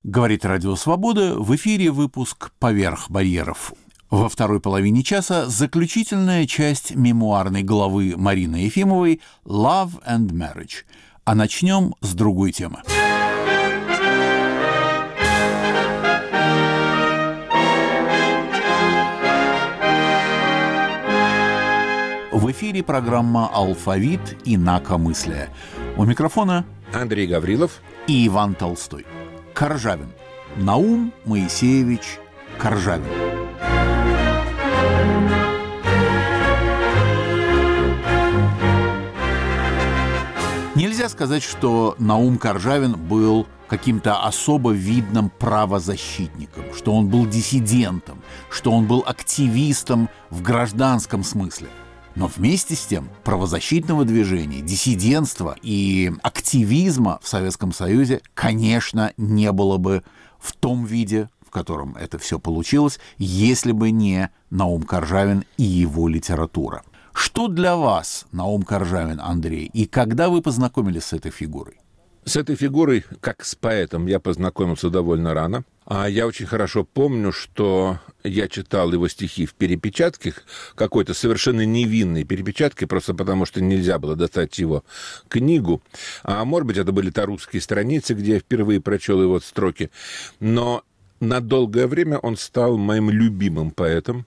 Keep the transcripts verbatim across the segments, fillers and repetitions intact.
Говорит Радио Свобода, в эфире выпуск «Поверх барьеров». Во второй половине часа заключительная часть мемуарной главы Марины Ефимовой «Love and Marriage». А начнем с другой темы. В эфире программа «Алфавит» инакомыслия. У микрофона Андрей Гаврилов и Иван Толстой. Коржавин. Наум Моисеевич Коржавин. Нельзя сказать, что Наум Коржавин был каким-то особо видным правозащитником, что он был диссидентом, что он был активистом в гражданском смысле. Но вместе с тем правозащитного движения, диссидентства и активизма в Советском Союзе, конечно, не было бы в том виде, в котором это все получилось, если бы не Наум Коржавин и его литература. Что для вас Наум Коржавин, Андрей, и когда вы познакомились с этой фигурой? С этой фигурой, как с поэтом, я познакомился довольно рано. А я очень хорошо помню, что я читал его стихи в перепечатке, какой-то совершенно невинной перепечатке, просто потому что нельзя было достать его книгу. А может быть, это были тарусские страницы, где я впервые прочел его строки. Но на долгое время он стал моим любимым поэтом.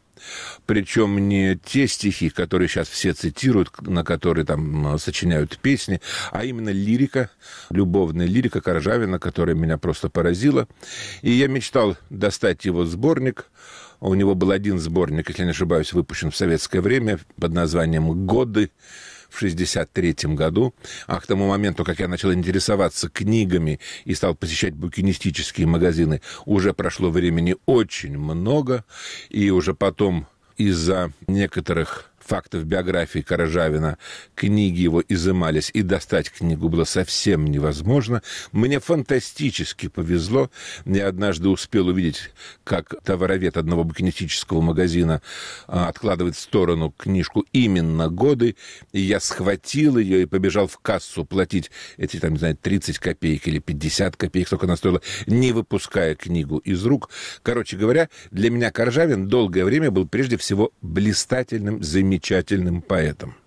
Причем не те стихи, которые сейчас все цитируют, на которые там сочиняют песни, а именно лирика, любовная лирика Коржавина, которая меня просто поразила. И я мечтал достать его сборник. У него был один сборник, если не ошибаюсь, выпущен в советское время под названием «Годы». В шестьдесят третьем году, а к тому моменту, как я начал интересоваться книгами и стал посещать букинистические магазины, уже прошло времени очень много, и уже потом из-за некоторых фактов биографии Коржавина книги его изымались, и достать книгу было совсем невозможно. Мне фантастически повезло. Я однажды успел увидеть, как товаровед одного букинистического магазина откладывает в сторону книжку именно «Годы», и я схватил ее и побежал в кассу платить эти, там, не знаю, тридцать копеек или пятьдесят копеек, сколько она стоила, не выпуская книгу из рук. Короче говоря, для меня Коржавин долгое время был прежде всего блистательным, замечательным, замечательным поэтом.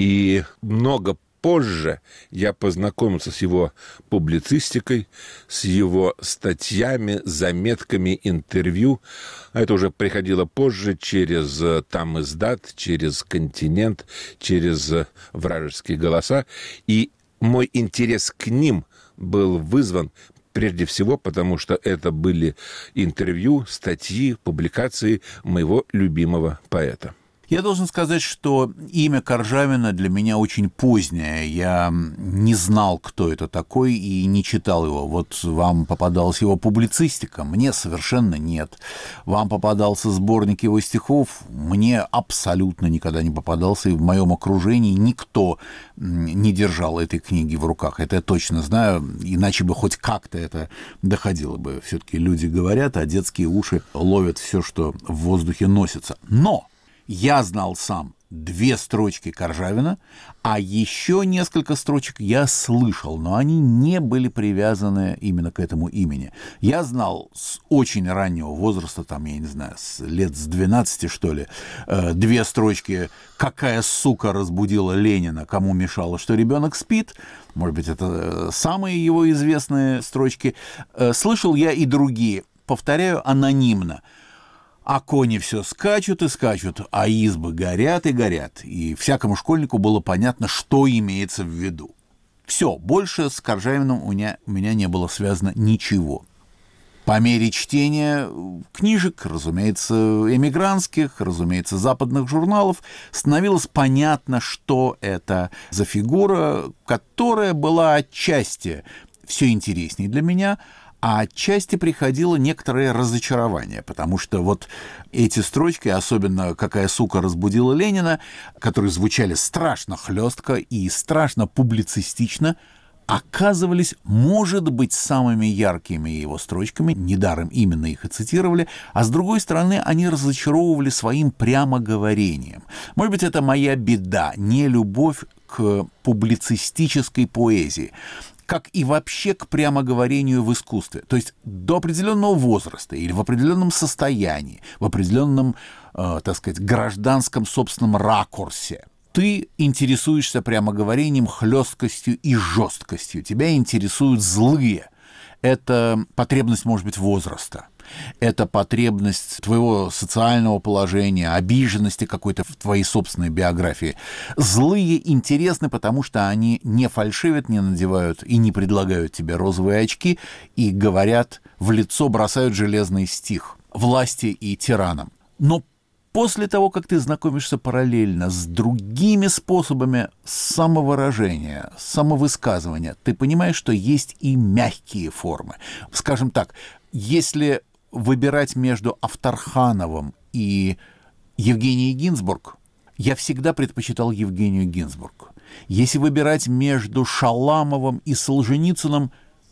И много позже я познакомился с его публицистикой, с его статьями, заметками, интервью. Это уже приходило позже через там издат, через «Континент», через «Вражеские голоса». И мой интерес к ним был вызван прежде всего потому, что это были интервью, статьи, публикации моего любимого поэта. Я должен сказать, что имя Коржавина для меня очень позднее. Я не знал, кто это такой, и не читал его. Вот вам попадалась его публицистика, мне совершенно нет. Вам попадался сборник его стихов, мне абсолютно никогда не попадался, и в моем окружении никто не держал этой книги в руках. Это я точно знаю, иначе бы хоть как-то это доходило бы. Все-таки люди говорят, а детские уши ловят все, что в воздухе носится. Но я знал сам две строчки Коржавина, а еще несколько строчек я слышал, но они не были привязаны именно к этому имени. Я знал с очень раннего возраста, там, я не знаю, с лет с двенадцати, что ли, две строчки «Какая сука разбудила Ленина, кому мешало, что ребенок спит». Может быть, это самые его известные строчки. Слышал я и другие, повторяю, анонимно. А кони все скачут и скачут, а избы горят и горят. И всякому школьнику было понятно, что имеется в виду. Все, больше с Коржавиным у меня, у меня не было связано ничего. По мере чтения книжек, разумеется, эмигрантских, разумеется, западных журналов, становилось понятно, что это за фигура, которая была отчасти все интереснее для меня, а отчасти приходило некоторое разочарование, потому что вот эти строчки, особенно «Какая сука разбудила Ленина», которые звучали страшно хлестко и страшно публицистично, оказывались, может быть, самыми яркими его строчками, недаром именно их и цитировали, а с другой стороны, они разочаровывали своим прямоговорением. Может быть, это моя беда, не любовь к публицистической поэзии. как и вообще к прямоговорению в искусстве. То есть до определенного возраста или в определенном состоянии, в определенном, э, так сказать, гражданском собственном ракурсе ты интересуешься прямоговорением, хлесткостью и жесткостью. Тебя интересуют злые. Это потребность, может быть, возраста. Это потребность твоего социального положения, обиженности какой-то в твоей собственной биографии. Злые интересны, потому что они не фальшивят, не надевают и не предлагают тебе розовые очки и говорят в лицо, бросают железный стих власти и тиранам. Но после того, как ты знакомишься параллельно с другими способами самовыражения, самовысказывания, ты понимаешь, что есть и мягкие формы. Скажем так, если выбирать между Авторхановым и Евгенией Гинзбург, я всегда предпочитал Евгению Гинзбург. Если выбирать между Шаламовым и Солженицыным,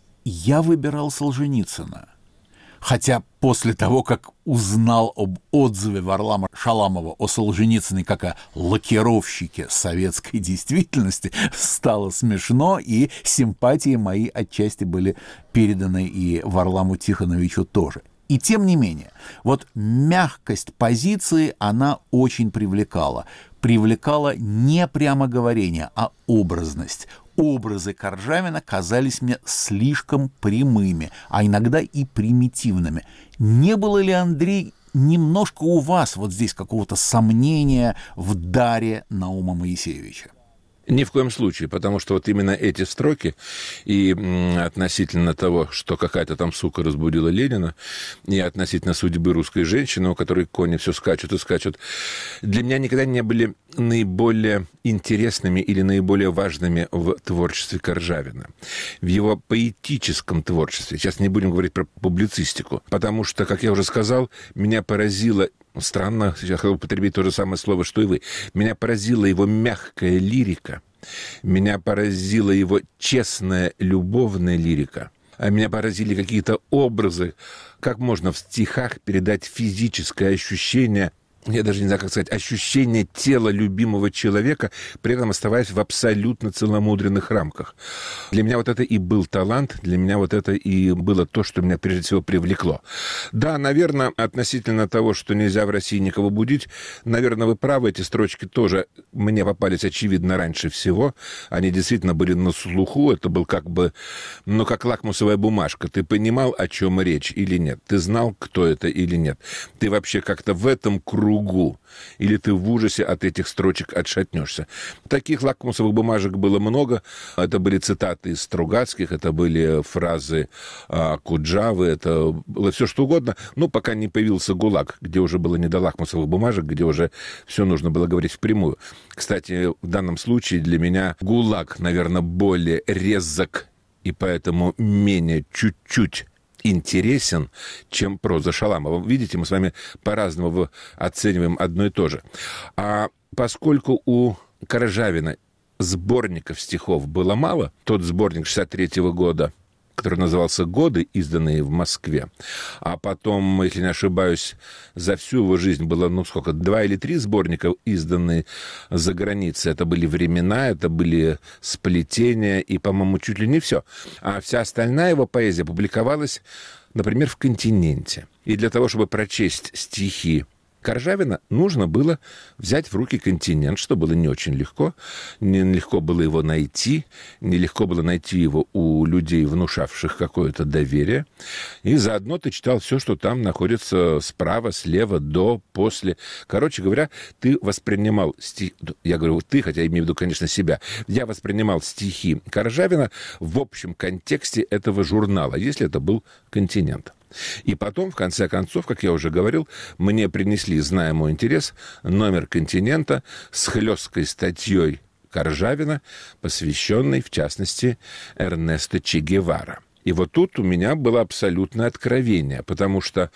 я выбирал Солженицына. Хотя после того, как узнал об отзыве Варлама Шаламова о Солженицыне как о лакировщике советской действительности, стало смешно, и симпатии мои отчасти были переданы и Варламу Тихоновичу тоже. И тем не менее, вот мягкость позиции, она очень привлекала. Привлекала не прямоговорение, а образность. Образы Коржавина казались мне слишком прямыми, а иногда и примитивными. Не было ли, Андрей, немножко у вас вот здесь какого-то сомнения в даре Наума Моисеевича? Ни в коем случае, потому что вот именно эти строки и относительно того, что какая-то там сука разбудила Ленина, и относительно судьбы русской женщины, у которой кони все скачут и скачут, для меня никогда не были наиболее интересными или наиболее важными в творчестве Коржавина. В его поэтическом творчестве, сейчас не будем говорить про публицистику, потому что, как я уже сказал, меня поразило... Странно, сейчас хочу употребить то же самое слово, что и вы. Меня поразила его мягкая лирика, меня поразила его честная любовная лирика, а меня поразили какие-то образы, как можно в стихах передать физическое ощущение, я даже не знаю, как сказать, ощущение тела любимого человека, при этом оставаясь в абсолютно целомудренных рамках. Для меня вот это и был талант, для меня вот это и было то, что меня прежде всего привлекло. Да, наверное, относительно того, что нельзя в России никого будить, наверное, вы правы, эти строчки тоже мне попались, очевидно, раньше всего. Они действительно были на слуху, это был как бы, ну, как лакмусовая бумажка. Ты понимал, о чем речь или нет? Ты знал, кто это или нет? Ты вообще как-то в этом кругу или ты в ужасе от этих строчек отшатнешься. Таких лакмусовых бумажек было много. Это были цитаты из Стругацких, это были фразы а, Куджавы, это было все что угодно, ну, пока не появился ГУЛАГ, где уже было не до лакмусовых бумажек, где уже все нужно было говорить впрямую. Кстати, в данном случае для меня ГУЛАГ, наверное, более резок и поэтому менее чуть-чуть интересен, чем проза Шаламова. Видите, мы с вами по-разному оцениваем одно и то же. А поскольку у Коржавина сборников стихов было мало, тот сборник шестьдесят третьего года, который назывался «Годы», изданные в Москве, а потом, если не ошибаюсь, за всю его жизнь было, ну, сколько, два или три сборника, изданные за границей. Это были «Времена», это были «Сплетения», и, по-моему, чуть ли не все. А вся остальная его поэзия публиковалась, например, в «Континенте». И для того, чтобы прочесть стихи Коржавина, нужно было взять в руки «Континент», что было не очень легко. Нелегко было его найти, нелегко было найти его у людей, внушавших какое-то доверие. И заодно ты читал все, что там находится справа, слева, до, после. Короче говоря, ты воспринимал стихи... Я говорю ты, хотя я имею в виду, конечно, себя. Я воспринимал стихи Коржавина в общем контексте этого журнала, если это был «Континент». И потом, в конце концов, как я уже говорил, мне принесли, зная мой интерес, номер «Континента» с хлесткой статьей Коржавина, посвященной, в частности, Эрнесто Че Гевара. И вот тут у меня было абсолютное откровение, потому что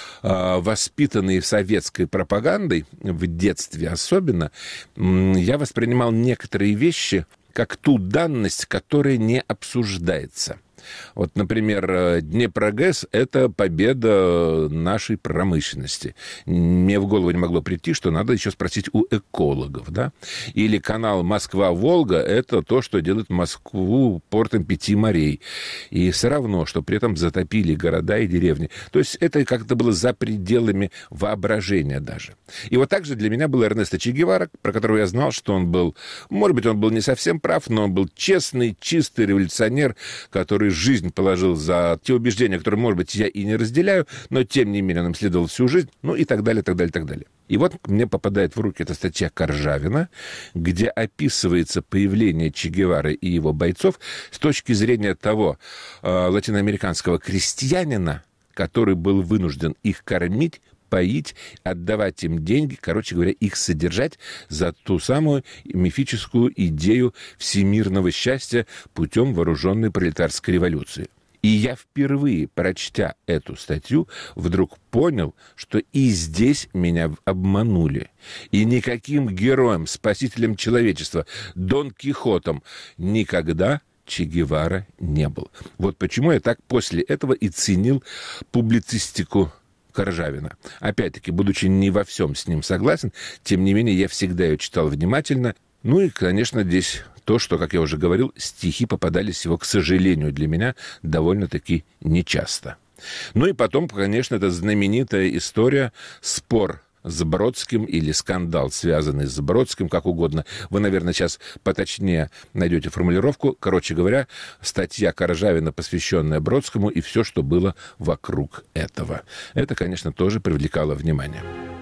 э, воспитанный советской пропагандой, в детстве особенно, э, я воспринимал некоторые вещи как ту данность, которая не обсуждается. Вот, например, Днепрогэс – это победа нашей промышленности. Мне в голову не могло прийти, что надо еще спросить у экологов, да? Или канал Москва-Волга – это то, что делает Москву портом пяти морей. И все равно, что при этом затопили города и деревни. То есть это как-то было за пределами воображения даже. И вот так же для меня был Эрнесто Че Гевара, про которого я знал, что он был, может быть, он был не совсем прав, но он был честный, чистый революционер, который жизнь положил за те убеждения, которые, может быть, я и не разделяю, но, тем не менее, он им следовал всю жизнь, ну и так далее, так далее, так далее. И вот мне попадает в руки эта статья Коржавина, где описывается появление Че Гевары и его бойцов с точки зрения того э, латиноамериканского крестьянина, который был вынужден их кормить, поить, отдавать им деньги, короче говоря, их содержать за ту самую мифическую идею всемирного счастья путем вооруженной пролетарской революции. И я впервые, прочтя эту статью, вдруг понял, что и здесь меня обманули. И никаким героем, спасителем человечества, Дон Кихотом никогда Че Гевара не был. Вот почему я так после этого и ценил публицистику Коржавина. Опять-таки, будучи не во всем с ним согласен, тем не менее, я всегда ее читал внимательно. Ну и, конечно, здесь то, что, как я уже говорил, стихи попадались его, к сожалению, для меня довольно-таки нечасто. Ну и потом, конечно, это знаменитая история, спор с Бродским или скандал, связанный с Бродским, как угодно. Вы, наверное, сейчас поточнее найдете формулировку. Короче говоря, статья Коржавина, посвященная Бродскому, и все, что было вокруг этого. Это, конечно, тоже привлекало внимание.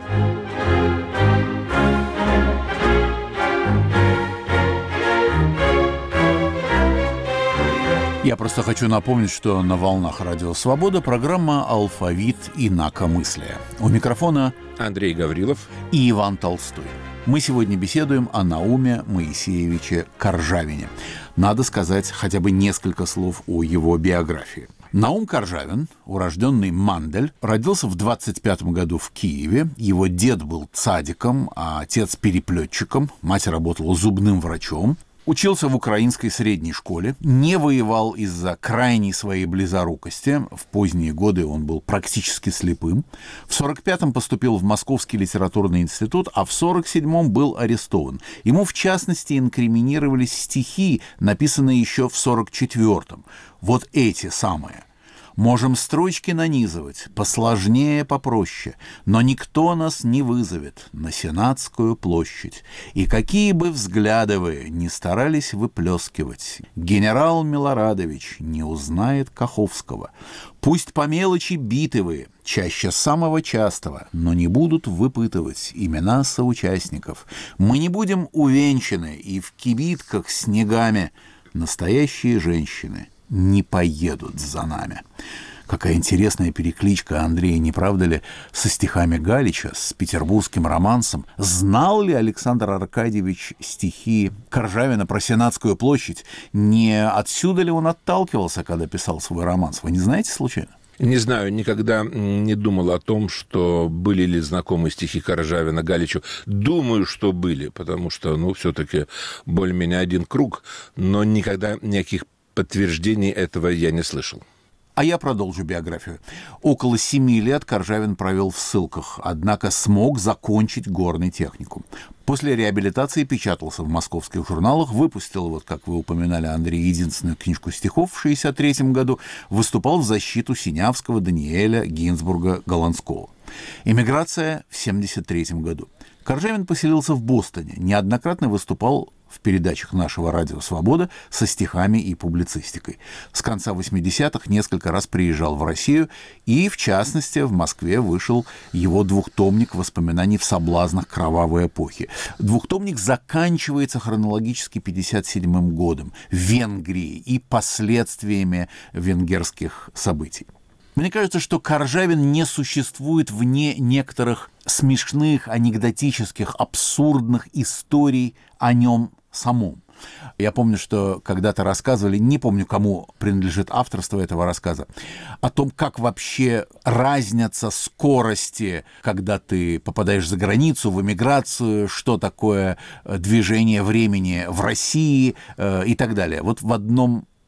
Я просто хочу напомнить, что на волнах Радио Свобода программа «Алфавит инакомыслия». У микрофона Андрей Гаврилов и Иван Толстой. Мы сегодня беседуем о Науме Моисеевиче Коржавине. Надо сказать хотя бы несколько слов о его биографии. Наум Коржавин, урожденный Мандель, родился в двадцать пятом году в Киеве. Его дед был цадиком, а отец переплетчиком. Мать работала зубным врачом. Учился в украинской средней школе, не воевал из-за крайней своей близорукости. В поздние годы он был практически слепым. В сорок пятом поступил в Московский литературный институт, а в сорок седьмом был арестован. Ему, в частности, инкриминировались стихи, написанные еще в сорок четвёртом. Вот эти самые. Можем строчки нанизывать, посложнее, попроще, но никто нас не вызовет на Сенатскую площадь. И какие бы взгляды вы ни старались выплескивать, генерал Милорадович не узнает Каховского. Пусть по мелочи биты вы, чаще самого частого, но не будут выпытывать имена соучастников. Мы не будем увенчаны и в кибитках снегами. Настоящие женщины не поедут за нами. Какая интересная перекличка, Андрей, не правда ли, со стихами Галича, с петербургским романсом. Знал ли Александр Аркадьевич стихи Коржавина про Сенатскую площадь? Не отсюда ли он отталкивался, когда писал свой романс? Вы не знаете случайно? Не знаю, никогда не думал о том, что были ли знакомы стихи Коржавина Галичу. Думаю, что были, потому что, ну, все-таки более-менее один круг, но никогда никаких подтверждений этого я не слышал. А я продолжу биографию. Около семи лет Коржавин провел в ссылках, однако смог закончить горный техникум. После реабилитации печатался в московских журналах, выпустил, вот как вы упоминали, Андрей, единственную книжку стихов в шестьдесят третьем году, выступал в защиту Синявского, Даниэля, Гинзбурга, Голландского. Эмиграция в семьдесят третьем году. Коржавин поселился в Бостоне, неоднократно выступал в передачах нашего радио «Свобода» со стихами и публицистикой. С конца восьмидесятых несколько раз приезжал в Россию, и, в частности, в Москве вышел его двухтомник воспоминаний в соблазнах кровавой эпохи. Двухтомник заканчивается хронологически пятьдесят седьмым годом, Венгрией и последствиями венгерских событий. Мне кажется, что Коржавин не существует вне некоторых смешных, анекдотических, абсурдных историй о нем самом. Я помню, что когда-то рассказывали, не помню, кому принадлежит авторство этого рассказа, о том, как вообще разнятся скорости, когда ты попадаешь за границу, в эмиграцию, что такое движение времени в России э, и так далее. Вот в одном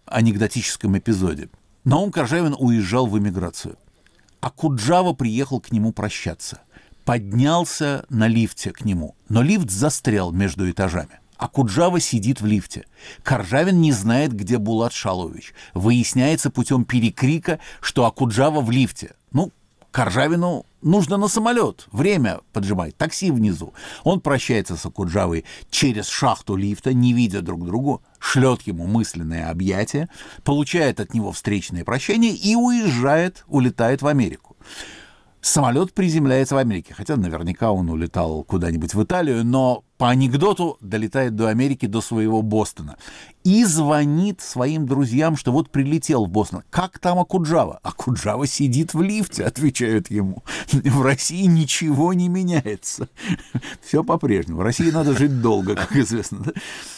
анекдотическом эпизоде. Наум Коржавин уезжал в эмиграцию. Окуджава приехал к нему прощаться. Поднялся на лифте к нему, но лифт застрял между этажами. Окуджава сидит в лифте. Коржавин не знает, где Булат Шалович. Выясняется путем перекрика, что Окуджава в лифте. Ну, Коржавину нужно на самолет. Время поджимает. Такси внизу. Он прощается с Окуджавой через шахту лифта, не видя друг другу, шлет ему мысленное объятие, получает от него встречное прощение и уезжает, улетает в Америку. Самолет приземляется в Америке, хотя наверняка он улетал куда-нибудь в Италию, но по анекдоту долетает до Америки, до своего Бостона. И звонит своим друзьям, что вот прилетел в Бостон. Как там Окуджава? Окуджава сидит в лифте, отвечают ему. В России ничего не меняется. Все по-прежнему. В России надо жить долго, как известно.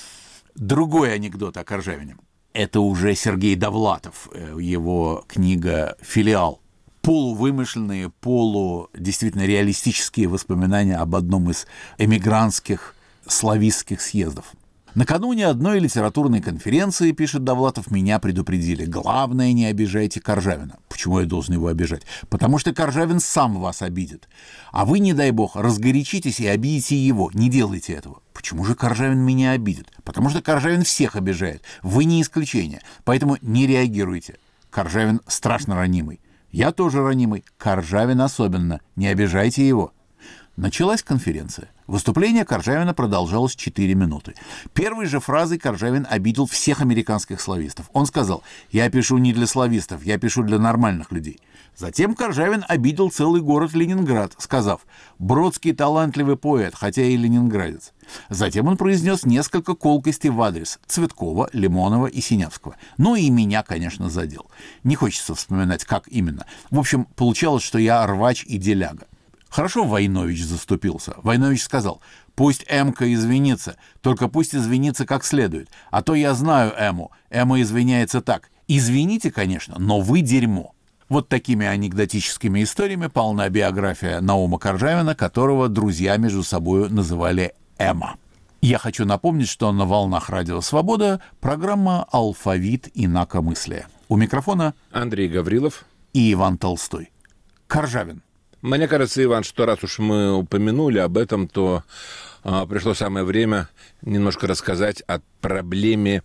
Другой анекдот о Коржавине. Это уже Сергей Довлатов, его книга «Филиал». Полувымышленные, полу действительно реалистические воспоминания об одном из эмигрантских славистских съездов. Накануне одной литературной конференции, пишет Довлатов, меня предупредили. Главное, не обижайте Коржавина. Почему я должен его обижать? Потому что Коржавин сам вас обидит. А вы, не дай бог, разгорячитесь и обидите его. Не делайте этого. Почему же Коржавин меня обидит? Потому что Коржавин всех обижает. Вы не исключение. Поэтому не реагируйте. Коржавин страшно ранимый. Я тоже ранимый, Коржавин особенно, не обижайте его. Началась конференция. Выступление Коржавина продолжалось четыре минуты. Первой же фразой Коржавин обидел всех американских славистов. Он сказал: «Я пишу не для славистов, я пишу для нормальных людей». Затем Коржавин обидел целый город Ленинград, сказав: «Бродский талантливый поэт, хотя и ленинградец». Затем он произнес несколько колкостей в адрес Цветкова, Лимонова и Синявского. Ну и меня, конечно, задел. Не хочется вспоминать, как именно. В общем, получалось, что я рвач и деляга. Хорошо Войнович заступился. Войнович сказал: «Пусть Эмка извинится, только пусть извинится как следует. А то я знаю Эму. Эма извиняется так. Извините, конечно, но вы дерьмо». Вот такими анекдотическими историями полна биография Наума Коржавина, которого друзья между собой называли Эма. Я хочу напомнить, что на волнах Радио Свобода программа «Алфавит инакомыслия». У микрофона Андрей Гаврилов и Иван Толстой. Коржавин. Мне кажется, Иван, что раз уж мы упомянули об этом, то а, пришло самое время немножко рассказать о проблеме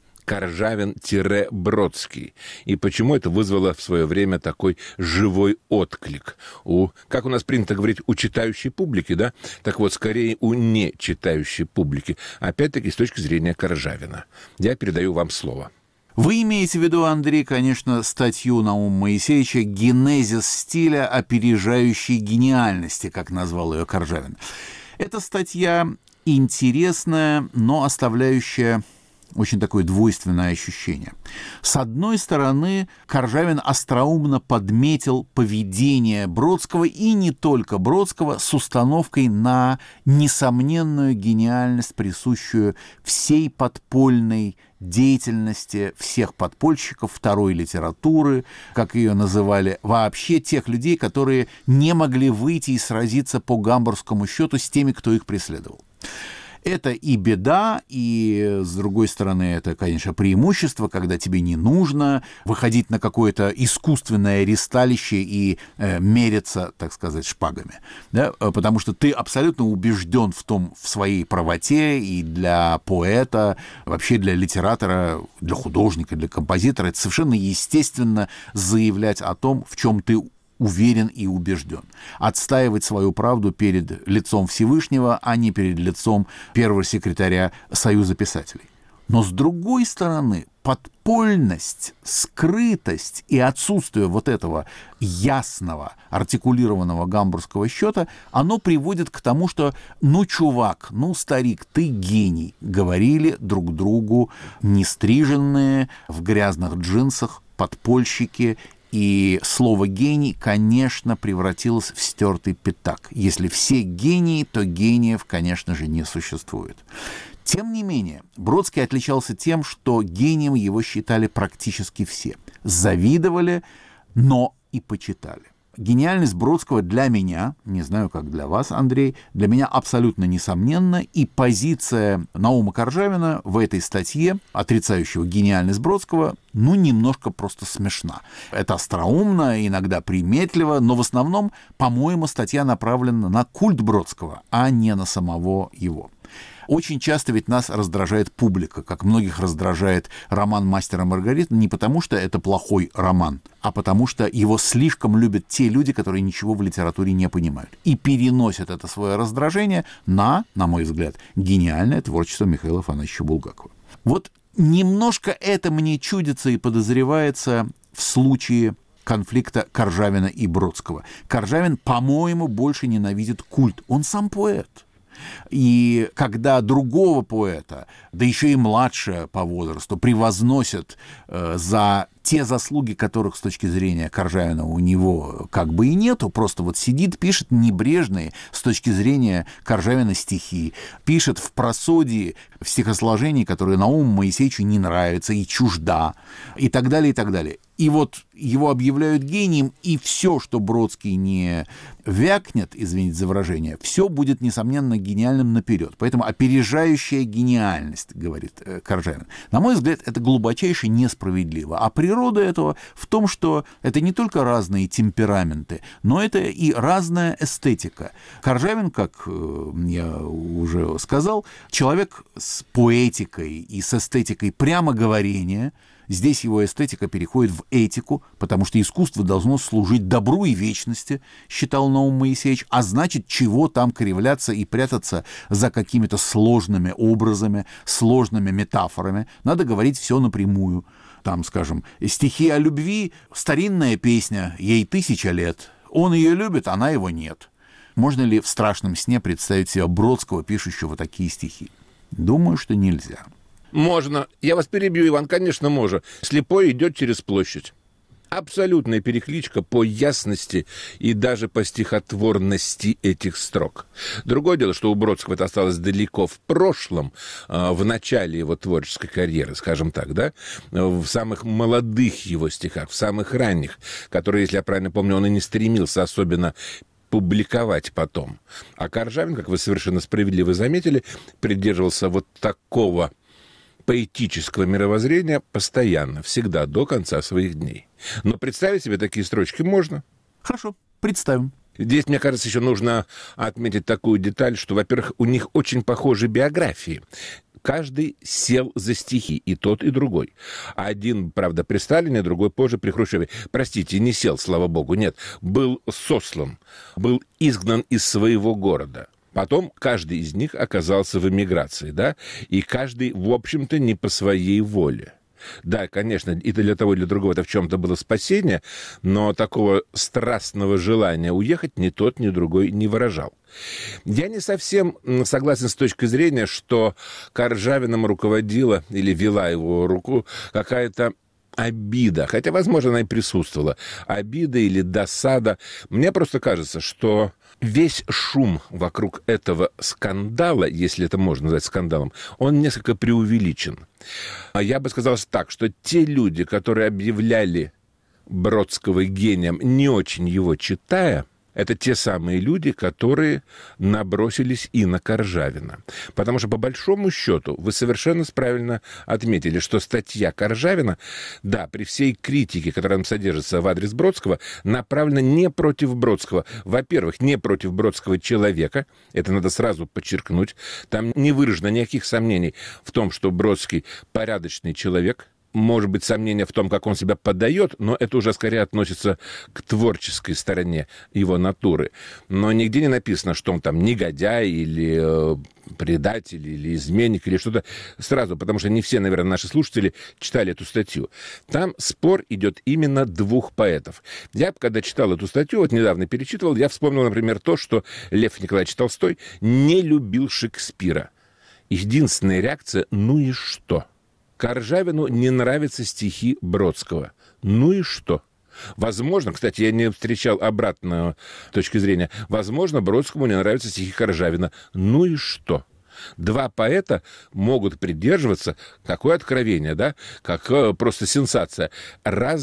Коржавин-Бродский. И почему это вызвало в свое время такой живой отклик у, как у нас принято говорить, у читающей публики, да? Так вот, скорее у нечитающей публики. Опять-таки, с точки зрения Коржавина. Я передаю вам слово. Вы имеете в виду, Андрей, конечно, статью Наума Моисеевича «Генезис стиля, опережающий гениальности», как назвал ее Коржавин. Эта статья интересная, но оставляющая очень такое двойственное ощущение. С одной стороны, Коржавин остроумно подметил поведение Бродского, и не только Бродского, с установкой на несомненную гениальность, присущую всей подпольной деятельности всех подпольщиков второй литературы, как ее называли, вообще тех людей, которые не могли выйти и сразиться по гамбургскому счету с теми, кто их преследовал. Это и беда, и, с другой стороны, это, конечно, преимущество, когда тебе не нужно выходить на какое-то искусственное ристалище и э, мериться, так сказать, шпагами. Да? Потому что ты абсолютно убежден в том, в своей правоте, и для поэта, вообще для литератора, для художника, для композитора это совершенно естественно заявлять о том, в чем ты уверен и убежден. Отстаивать свою правду перед лицом Всевышнего, а не перед лицом первого секретаря Союза писателей. Но с другой стороны, подпольность, скрытость и отсутствие вот этого ясного, артикулированного гамбургского счета, оно приводит к тому, что «ну, чувак, ну, старик, ты гений», говорили друг другу нестриженные, в грязных джинсах подпольщики. И слово «гений», конечно, превратилось в стертый пятак. Если все гении, то гениев, конечно же, не существует. Тем не менее, Бродский отличался тем, что гением его считали практически все. Завидовали, но и почитали. Гениальность Бродского для меня, не знаю, как для вас, Андрей, для меня абсолютно несомненна, и позиция Наума Коржавина в этой статье, отрицающего гениальность Бродского, ну, немножко просто смешна. Это остроумно, иногда приметливо, но в основном, по-моему, статья направлена на культ Бродского, а не на самого его. Очень часто ведь нас раздражает публика, как многих раздражает роман «Мастер и Маргарита», не потому что это плохой роман, а потому что его слишком любят те люди, которые ничего в литературе не понимают, и переносят это свое раздражение на, на мой взгляд, гениальное творчество Михаила Афанасьевича Булгакова. Вот немножко это мне чудится и подозревается в случае конфликта Коржавина и Бродского. Коржавин, по-моему, больше ненавидит культ. Он сам поэт. И когда другого поэта, да еще и младше по возрасту, превозносят э, за те заслуги, которых с точки зрения Коржавина у него как бы и нету, просто вот сидит, пишет небрежные с точки зрения Коржавина стихи, пишет в просодии, в стихосложении, которое Науму Моисеевичу не нравится и чужда, и так далее, и так далее. И вот его объявляют гением, и все, что Бродский не вякнет, извините за выражение, все будет, несомненно, гениальным наперед. Поэтому опережающая гениальность, говорит Коржавин. На мой взгляд, это глубочайше несправедливо. А природа этого в том, что это не только разные темпераменты, но это и разная эстетика. Коржавин, как я уже сказал, человек с поэтикой и с эстетикой прямоговорения. Здесь его эстетика переходит в этику, потому что искусство должно служить добру и вечности, считал Наум Моисеевич, а значит, чего там кривляться и прятаться за какими-то сложными образами, сложными метафорами. Надо говорить все напрямую. Там, скажем, стихи о любви, старинная песня, ей тысяча лет. Он ее любит, она его нет. Можно ли в страшном сне представить себе Бродского, пишущего такие стихи? Думаю, что нельзя. Можно. Я вас перебью, Иван, конечно, можно. Слепой идет через площадь. Абсолютная перекличка по ясности и даже по стихотворности этих строк. Другое дело, что у Бродского это осталось далеко в прошлом, в начале его творческой карьеры, скажем так, да, в самых молодых его стихах, в самых ранних, которые, если я правильно помню, он и не стремился особенно публиковать потом. А Коржавин, как вы совершенно справедливо заметили, придерживался вот такого поэтического мировоззрения постоянно, всегда, до конца своих дней. Но представить себе такие строчки можно. Хорошо, представим. Здесь, мне кажется, еще нужно отметить такую деталь, что, во-первых, у них очень похожи биографии. Каждый сел за стихи, и тот, и другой. Один, правда, при Сталине, другой позже при Хрущеве. Простите, не сел, слава богу, нет. Был сослан, был изгнан из своего города. Потом каждый из них оказался в эмиграции, да, и каждый, в общем-то, не по своей воле. Да, конечно, и для того, и для другого это в чем-то было спасение, но такого страстного желания уехать ни тот, ни другой не выражал. Я не совсем согласен с точки зрения, что Коржавиным руководила или вела его руку какая-то обида, хотя, возможно, она и присутствовала. Обида или досада. Мне просто кажется, что весь шум вокруг этого скандала, если это можно назвать скандалом, он несколько преувеличен. Я бы сказал так, что те люди, которые объявляли Бродского гением, не очень его читая, это те самые люди, которые набросились и на Коржавина. Потому что, по большому счету, вы совершенно правильно отметили, что статья Коржавина, да, при всей критике, которая там содержится в адрес Бродского, направлена не против Бродского. Во-первых, не против Бродского человека, это надо сразу подчеркнуть. Там не выражено никаких сомнений в том, что Бродский порядочный человек. Может быть, сомнения в том, как он себя подает, но это уже скорее относится к творческой стороне его натуры. Но нигде не написано, что он там негодяй или э, предатель, или изменник, или что-то сразу, потому что не все, наверное, наши слушатели читали эту статью. Там спор идет именно двух поэтов. Я, когда читал эту статью, вот недавно перечитывал, я вспомнил, например, то, что Лев Николаевич Толстой не любил Шекспира. Единственная реакция «ну и что?». Коржавину не нравятся стихи Бродского. Ну и что? Возможно, кстати, я не встречал обратной точки зрения, возможно, Бродскому не нравятся стихи Коржавина. Ну и что? Два поэта могут придерживаться, какое откровение, да, как просто сенсация, разных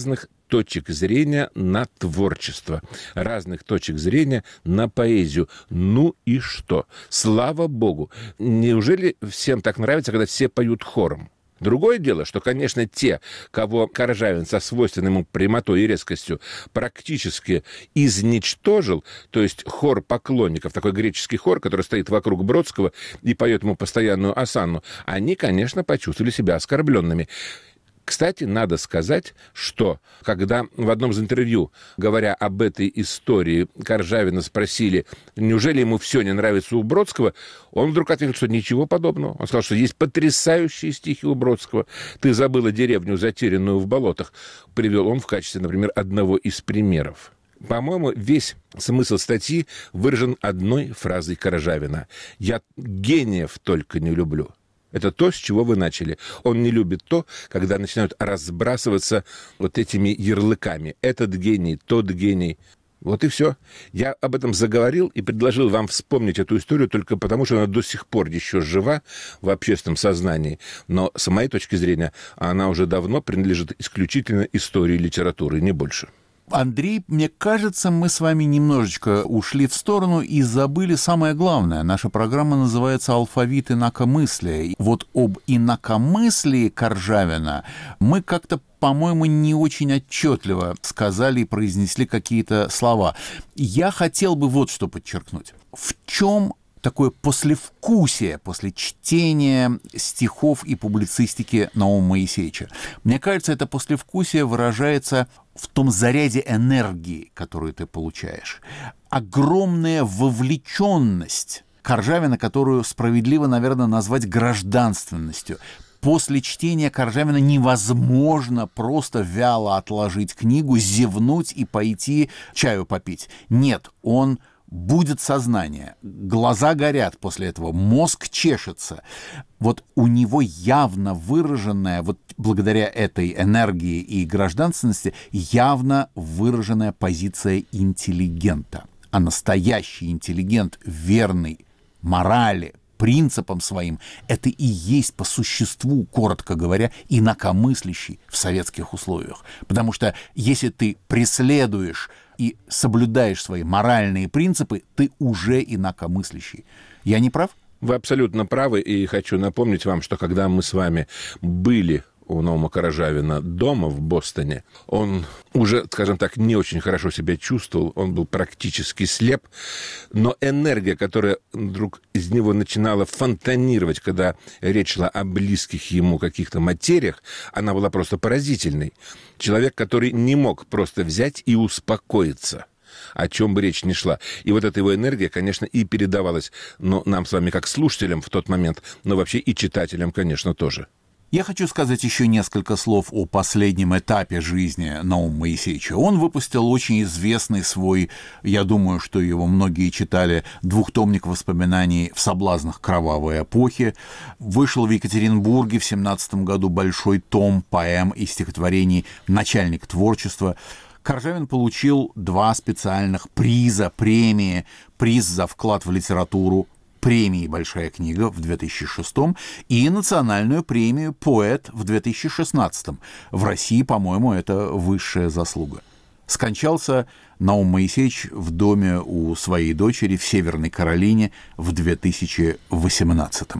точек зрения на творчество, разных точек зрения на поэзию. Ну и что? Слава богу! Неужели всем так нравится, когда все поют хором? Другое дело, что, конечно, те, кого Коржавин со свойственной ему прямотой и резкостью практически изничтожил, то есть хор поклонников, такой греческий хор, который стоит вокруг Бродского и поет ему постоянную осанну, они, конечно, почувствовали себя оскорбленными. Кстати, надо сказать, что когда в одном из интервью, говоря об этой истории, Коржавина спросили, неужели ему все не нравится у Бродского, он вдруг ответил, что ничего подобного. Он сказал, что есть потрясающие стихи у Бродского. «Ты забыла деревню, затерянную в болотах», привел он в качестве, например, одного из примеров. По-моему, весь смысл статьи выражен одной фразой Коржавина. «Я гениев только не люблю». Это то, с чего вы начали. Он не любит то, когда начинают разбрасываться вот этими ярлыками. Этот гений, тот гений. Вот и все. Я об этом заговорил и предложил вам вспомнить эту историю только потому, что она до сих пор еще жива в общественном сознании. Но, с моей точки зрения, она уже давно принадлежит исключительно истории литературы, не больше. Андрей, мне кажется, мы с вами немножечко ушли в сторону и забыли самое главное. Наша программа называется «Алфавит инакомыслия». Вот об инакомыслии Коржавина мы как-то, по-моему, не очень отчетливо сказали и произнесли какие-то слова. Я хотел бы вот что подчеркнуть. В чем такое послевкусие после чтения стихов и публицистики Наума Моисеевича? Мне кажется, это послевкусие выражается в том заряде энергии, которую ты получаешь. Огромная вовлеченность Коржавина, которую справедливо, наверное, назвать гражданственностью. После чтения Коржавина невозможно просто вяло отложить книгу, зевнуть и пойти чаю попить. Нет, он будет сознание, глаза горят после этого, мозг чешется. Вот у него явно выраженная, вот благодаря этой энергии и гражданственности, явно выраженная позиция интеллигента. А настоящий интеллигент, верный морали, принципам своим, это и есть по существу, коротко говоря, инакомыслящий в советских условиях. Потому что если ты преследуешь и соблюдаешь свои моральные принципы, ты уже инакомыслящий. Я не прав? Вы абсолютно правы, и хочу напомнить вам, что когда мы с вами были у Наума Коржавина дома в Бостоне, он уже, скажем так, не очень хорошо себя чувствовал, он был практически слеп, но энергия, которая вдруг из него начинала фонтанировать, когда речь шла о близких ему каких-то материях, она была просто поразительной. Человек, который не мог просто взять и успокоиться, о чем бы речь ни шла. И вот эта его энергия, конечно, и передавалась, но нам с вами как слушателям в тот момент, но вообще и читателям, конечно, тоже. Я хочу сказать еще несколько слов о последнем этапе жизни Наума Моисеевича. Он выпустил очень известный свой, я думаю, что его многие читали, двухтомник воспоминаний «В соблазнах кровавой эпохи». Вышел в Екатеринбурге в семнадцатом году большой том поэм и стихотворений «Начальник творчества». Коржавин получил два специальных приза, премии, приз за вклад в литературу, премии «Большая книга» в две тысячи шестом и национальную премию «Поэт» в две тысячи шестнадцатом. В России, по-моему, это высшая заслуга. Скончался Наум Моисеевич в доме у своей дочери в Северной Каролине в две тысячи восемнадцатом.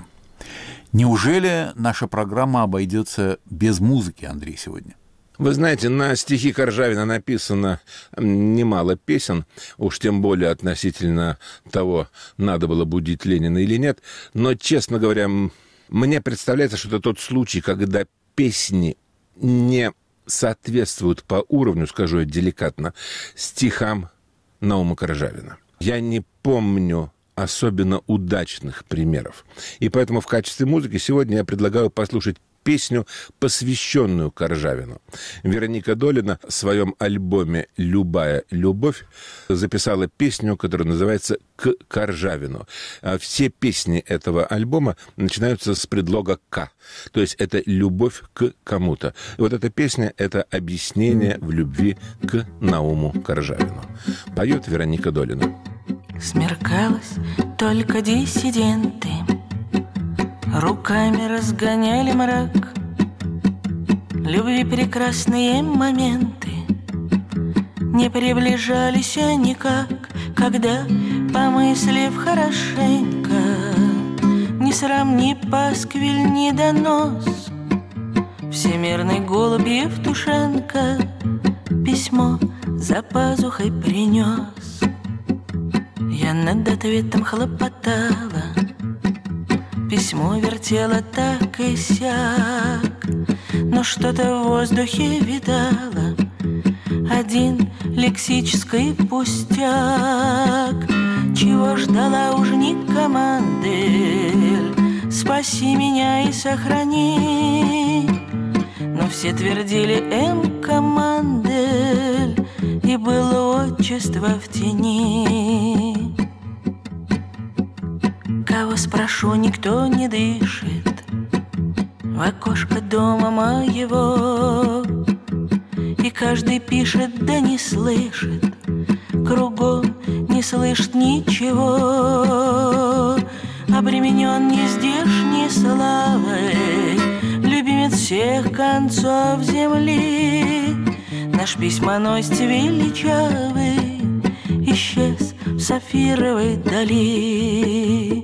Неужели наша программа обойдется без музыки, Андрей, сегодня? Вы знаете, на стихи Коржавина написано немало песен, уж тем более относительно того, надо было будить Ленина или нет. Но, честно говоря, мне представляется, что это тот случай, когда песни не соответствуют по уровню, скажу я деликатно, стихам Наума Коржавина. Я не помню особенно удачных примеров. И поэтому в качестве музыки сегодня я предлагаю послушать песню, посвященную Коржавину. Вероника Долина в своем альбоме «Любая любовь» записала песню, которая называется «К Коржавину». Все песни этого альбома начинаются с предлога «к», то есть это любовь к кому-то. И вот эта песня — это объяснение в любви к Науму Коржавину. Поет Вероника Долина. Смеркалось, только диссиденты руками разгоняли мрак. Любви прекрасные моменты не приближались никак, когда, помыслив хорошенько, ни срам, ни пасквиль, ни донос, всемирный голубь Евтушенко письмо за пазухой принес. Я над ответом хлопотала, письмо вертела так и сяк, но что-то в воздухе видала, один лексический пустяк. Чего ждала уж не команды, спаси меня и сохрани. Но все твердили М команды, и было отчество в тени. Кого спрошу, никто не дышит в окошко дома моего, и каждый пишет, да не слышит, кругом не слышит ничего. Обременен нездешней славой, любимец всех концов земли, наш письмоносец величавый исчез в сапфировой дали.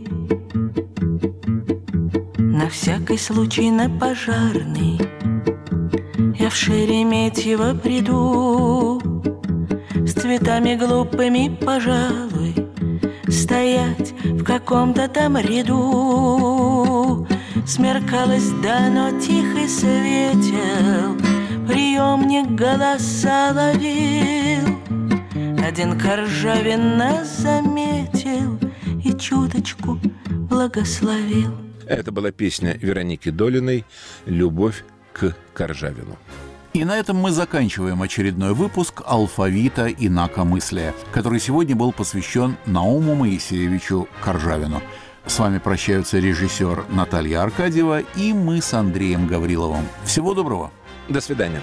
На всякий случай на пожарный я в Шереметьево приду, с цветами глупыми, пожалуй, стоять в каком-то там ряду. Смеркалось, да, но тихо светил, приемник голоса ловил. Один Коржавин нас заметил и чуточку благословил. Это была песня Вероники Долиной «Любовь к Коржавину». И на этом мы заканчиваем очередной выпуск «Алфавита инакомыслия», который сегодня был посвящен Науму Моисеевичу Коржавину. С вами прощаются режиссер Наталья Аркадьева и мы с Андреем Гавриловым. Всего доброго. До свидания.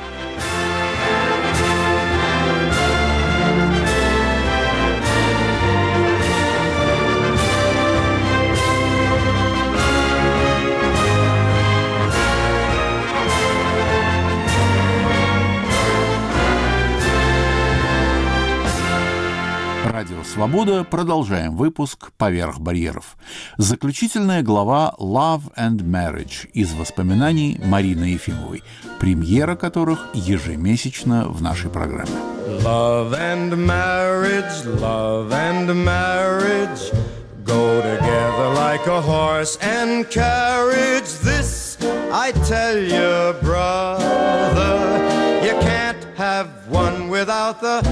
Радио «Свобода». Продолжаем выпуск «Поверх барьеров». Заключительная глава «Love and Marriage» из воспоминаний Марины Ефимовой, премьера которых ежемесячно в нашей программе. Love and marriage, love and marriage go together like a horse and carriage. This I tell you, brother, you can't have one without the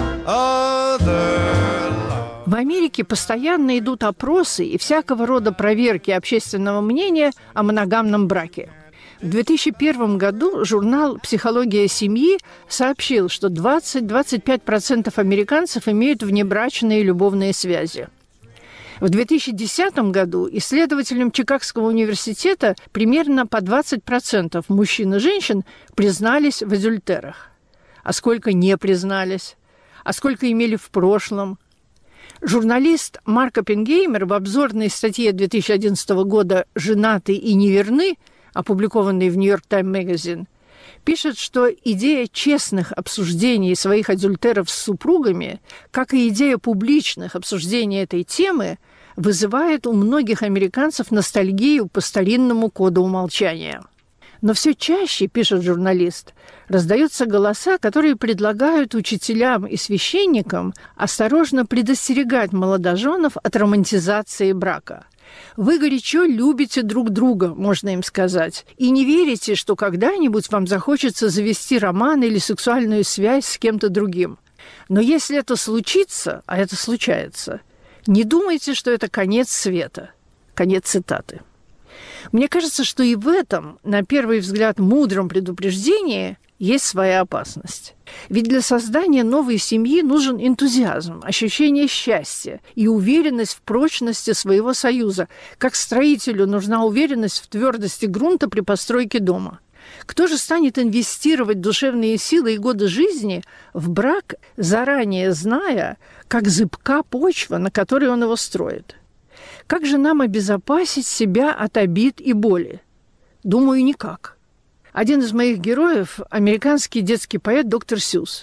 other. В Америке постоянно идут опросы и всякого рода проверки общественного мнения о моногамном браке. В две тысячи первом году журнал «Психология семьи» сообщил, что двадцать-двадцать пять процентов американцев имеют внебрачные любовные связи. В две тысячи десятом году исследователям Чикагского университета примерно по двадцать процентов мужчин и женщин признались в адюльтерах. А сколько не признались? А сколько имели в прошлом? Журналист Марк Оппенгеймер в обзорной статье две тысячи одиннадцатого года «Женаты и неверны», опубликованной в Нью-Йорк Таймс Magazine, пишет, что идея честных обсуждений своих адюльтеров с супругами, как и идея публичных обсуждений этой темы, вызывает у многих американцев ностальгию по старинному коду умолчания. Но все чаще, пишет журналист, раздаются голоса, которые предлагают учителям и священникам осторожно предостерегать молодоженов от романтизации брака. Вы горячо любите друг друга, можно им сказать, и не верите, что когда-нибудь вам захочется завести роман или сексуальную связь с кем-то другим. Но если это случится, а это случается, не думайте, что это конец света. Конец цитаты. Мне кажется, что и в этом, на первый взгляд, мудром предупреждении есть своя опасность. Ведь для создания новой семьи нужен энтузиазм, ощущение счастья и уверенность в прочности своего союза, как строителю нужна уверенность в твердости грунта при постройке дома. Кто же станет инвестировать душевные силы и годы жизни в брак, заранее зная, как зыбка почва, на которой он его строит? Как же нам обезопасить себя от обид и боли? Думаю, никак. Один из моих героев – американский детский поэт доктор Сюз.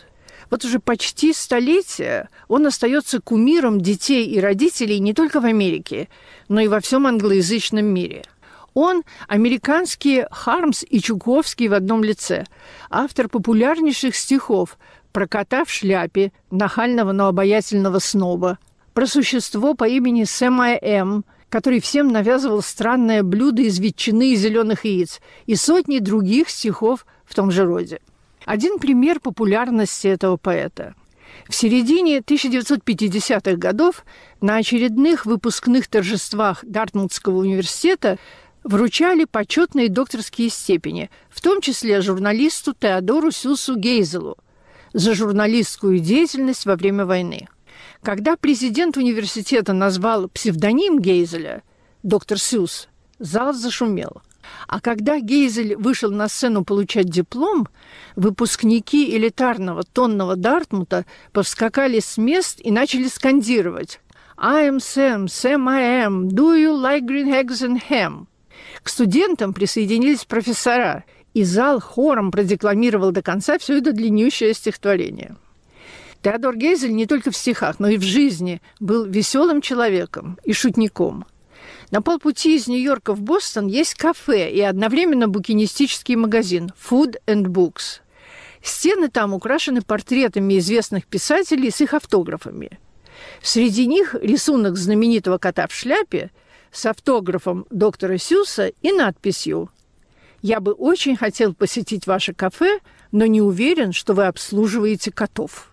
Вот уже почти столетие он остается кумиром детей и родителей не только в Америке, но и во всем англоязычном мире. Он – американский Хармс и Чуковский в одном лице, автор популярнейших стихов про кота в шляпе, нахального, но обаятельного сноба, про существо по имени Сэм Ай Эм, который всем навязывал странное блюдо из ветчины и зеленых яиц, и сотни других стихов в том же роде. Один пример популярности этого поэта. В середине тысяча девятьсот пятидесятых годов на очередных выпускных торжествах Дартмутского университета вручали почетные докторские степени, в том числе журналисту Теодору Сюссу Гейзелу за журналистскую деятельность во время войны. Когда президент университета назвал псевдоним Гейзеля доктор Сюсс, зал зашумел. А когда Гейзель вышел на сцену получать диплом, выпускники элитарного тонного Дартмута повскакали с мест и начали скандировать «I am Sam, Sam I am, do you like green eggs and ham?» К студентам присоединились профессора, и зал хором продекламировал до конца все это длиннющее стихотворение. Теодор Гейзель не только в стихах, но и в жизни был веселым человеком и шутником. На полпути из Нью-Йорка в Бостон есть кафе и одновременно букинистический магазин «Food and Books». Стены там украшены портретами известных писателей с их автографами. Среди них рисунок знаменитого кота в шляпе с автографом доктора Сюсса и надписью «Я бы очень хотел посетить ваше кафе, но не уверен, что вы обслуживаете котов».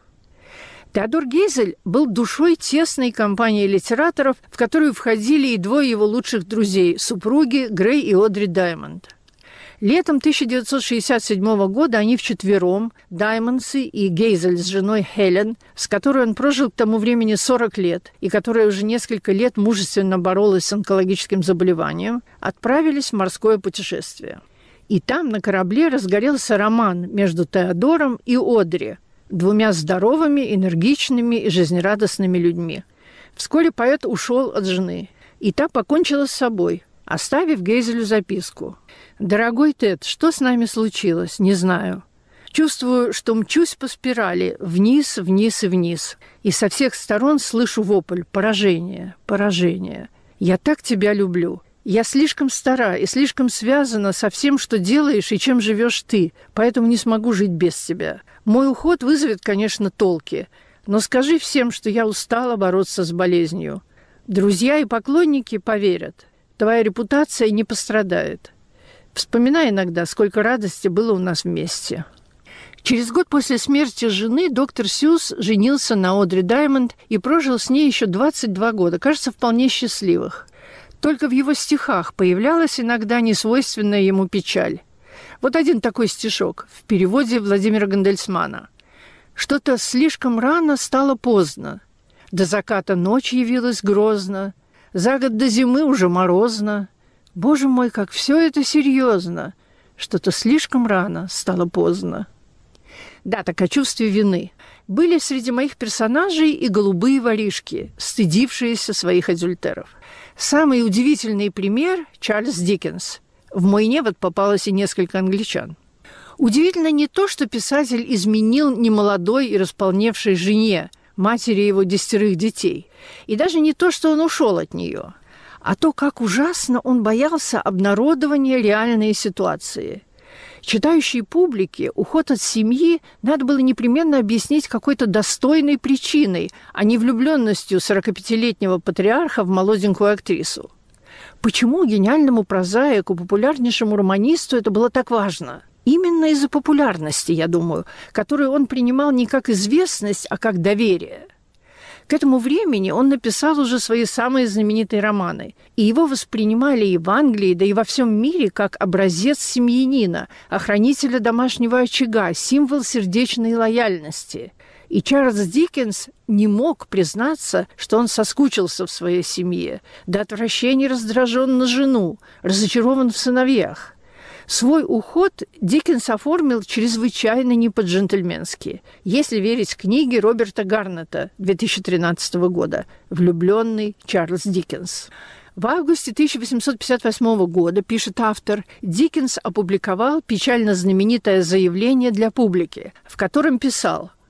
Теодор Гейзель был душой тесной компании литераторов, в которую входили и двое его лучших друзей – супруги Грей и Одри Даймонд. Летом тысяча девятьсот шестьдесят седьмого года они вчетвером, Даймондсы и Гейзель с женой Хелен, с которой он прожил к тому времени сорок лет и которая уже несколько лет мужественно боролась с онкологическим заболеванием, отправились в морское путешествие. И там на корабле разгорелся роман между Теодором и Одри, двумя здоровыми, энергичными и жизнерадостными людьми. Вскоре поэт ушел от жены, и та покончила с собой, оставив Гейзелю записку. «Дорогой Тед, что с нами случилось? Не знаю. Чувствую, что мчусь по спирали, вниз, вниз и вниз. И со всех сторон слышу вопль: поражение, поражение. Я так тебя люблю. Я слишком стара и слишком связана со всем, что делаешь и чем живешь ты, поэтому не смогу жить без тебя. Мой уход вызовет, конечно, толки, но скажи всем, что я устала бороться с болезнью. Друзья и поклонники поверят. Твоя репутация не пострадает. Вспоминай иногда, сколько радости было у нас вместе». Через год после смерти жены доктор Сюсс женился на Одри Даймонд и прожил с ней еще двадцать два года, кажется, вполне счастливых. Только в его стихах появлялась иногда несвойственная ему печаль. Вот один такой стишок в переводе Владимира Гандельсмана. «Что-то слишком рано стало поздно. До заката ночь явилась грозно. За год до зимы уже морозно. Боже мой, как все это серьезно. Что-то слишком рано стало поздно». Да, так о чувстве вины. Были среди моих персонажей и голубые воришки, стыдившиеся своих адюльтеров. Самый удивительный пример – Чарльз Диккенс. В мой невод попалось и несколько англичан. Удивительно не то, что писатель изменил немолодой и располневшей жене, матери его десятерых детей, и даже не то, что он ушел от нее, а то, как ужасно он боялся обнародования реальной ситуации. Читающей публике уход от семьи надо было непременно объяснить какой-то достойной причиной, а не влюбленностью сорокапятилетнего патриарха в молоденькую актрису. Почему гениальному прозаику, популярнейшему романисту это было так важно? Именно из-за популярности, я думаю, которую он принимал не как известность, а как доверие. К этому времени он написал уже свои самые знаменитые романы, и его воспринимали и в Англии, да и во всем мире как образец семьянина, охранителя домашнего очага, символ сердечной лояльности. И Чарльз Диккенс не мог признаться, что он соскучился в своей семье, до отвращения раздражен на жену, разочарован в сыновьях. Свой уход Диккенс оформил чрезвычайно не по-джентльменски, если верить книге Роберта Гарнета две тысячи тринадцатого года «Влюбленный Чарльз Диккенс». В августе тысяча восемьсот пятьдесят восьмого года, пишет автор, Диккенс опубликовал печально знаменитое заявление для публики, в котором писал: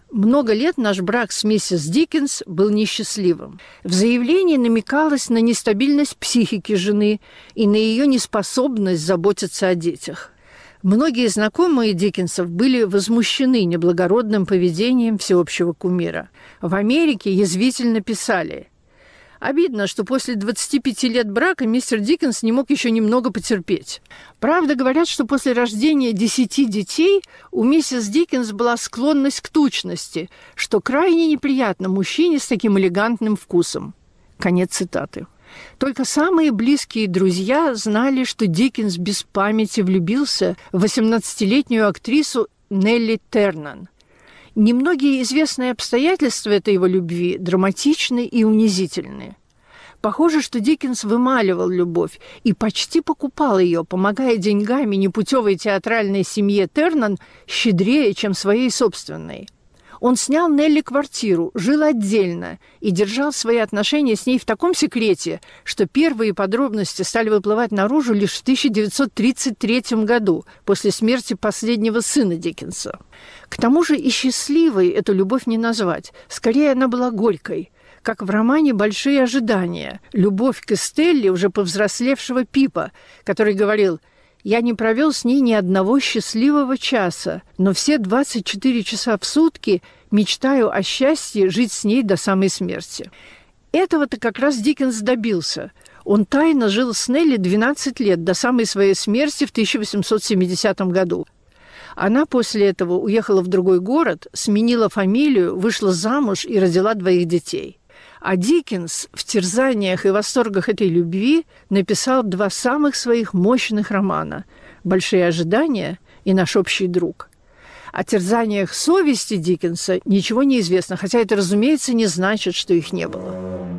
Много лет наш брак с миссис Диккенс был несчастливым. В заявлении намекалось на нестабильность психики жены и на ее неспособность заботиться о детях. Многие знакомые Диккенсов были возмущены неблагородным поведением всеобщего кумира. В Америке язвительно писали: «Обидно, что после двадцати пяти лет брака мистер Диккенс не мог еще немного потерпеть». Правда, говорят, что после рождения десяти детей у миссис Диккенс была склонность к тучности, что крайне неприятно мужчине с таким элегантным вкусом. Конец цитаты. Только самые близкие друзья знали, что Диккенс без памяти влюбился в восемнадцатилетнюю актрису Нелли Тернан. Немногие известные обстоятельства этой его любви драматичны и унизительны. Похоже, что Диккенс вымаливал любовь и почти покупал ее, помогая деньгами непутевой театральной семье Тернан щедрее, чем своей собственной. Он снял Нелли квартиру, жил отдельно и держал свои отношения с ней в таком секрете, что первые подробности стали выплывать наружу лишь в тысяча девятьсот тридцать третьем году, после смерти последнего сына Диккенса. К тому же и счастливой эту любовь не назвать, скорее она была горькой, как в романе «Большие ожидания», любовь к Эстелле, уже повзрослевшего Пипа, который говорил: «Я не провел с ней ни одного счастливого часа, но все двадцать четыре часа в сутки мечтаю о счастье жить с ней до самой смерти». Этого-то как раз Диккенс добился. Он тайно жил с Нелли двенадцать лет, до самой своей смерти в тысяча восемьсот семидесятом году. Она после этого уехала в другой город, сменила фамилию, вышла замуж и родила двоих детей. А Диккенс в терзаниях и восторгах этой любви написал два самых своих мощных романа «Большие ожидания» и «Наш общий друг». О терзаниях совести Диккенса ничего не известно, хотя это, разумеется, не значит, что их не было.